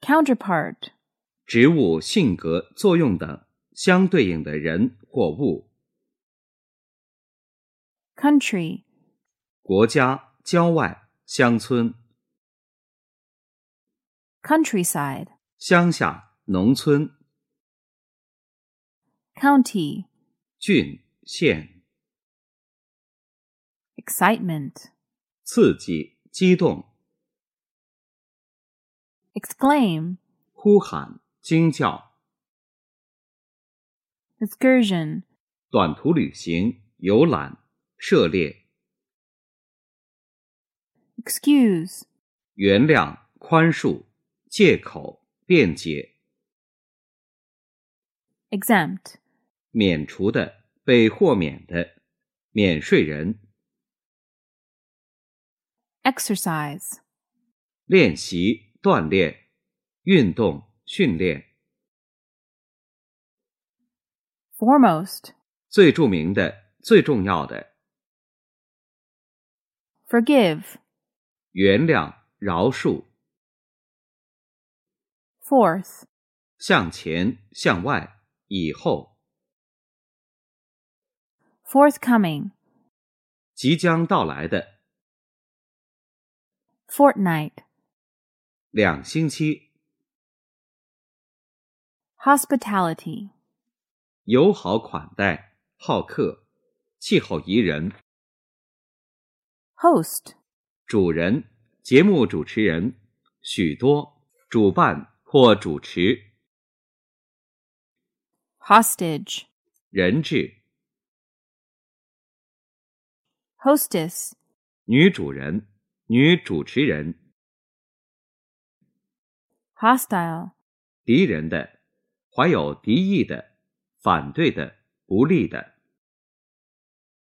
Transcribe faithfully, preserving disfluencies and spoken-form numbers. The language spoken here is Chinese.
Counterpart. 植物性格、作用等相对应的人或物。 Country. 国家、郊外、乡村。 Countryside. 乡下、农村。 County. 郡、县。 Excitement. 刺激、激动。 Exclaim. 呼喊、惊叫。 Excursion. 短途旅行、游览、涉猎。 Excuse. 原谅、宽恕、借口、辩解。 Exempt. 免除的、被豁免的、免税人。 Exercise. 练习、锻炼、运动、训练。 Foremost. 最著名的、最重要的。 Forgive. 原谅、饶恕。 Forth. 向前、向外、以后。 Forthcoming. 即将到来的。 Fortnight. 两星期。 Hospitality. 友好款待、好客、气候宜人。 Host. 主人、节目主持人、许多、主办或主持。 Hostage. 人质。 Hostess. 女主人、女主持人。 Hostile. 敌人的，怀有敌意的，反对的，不利的。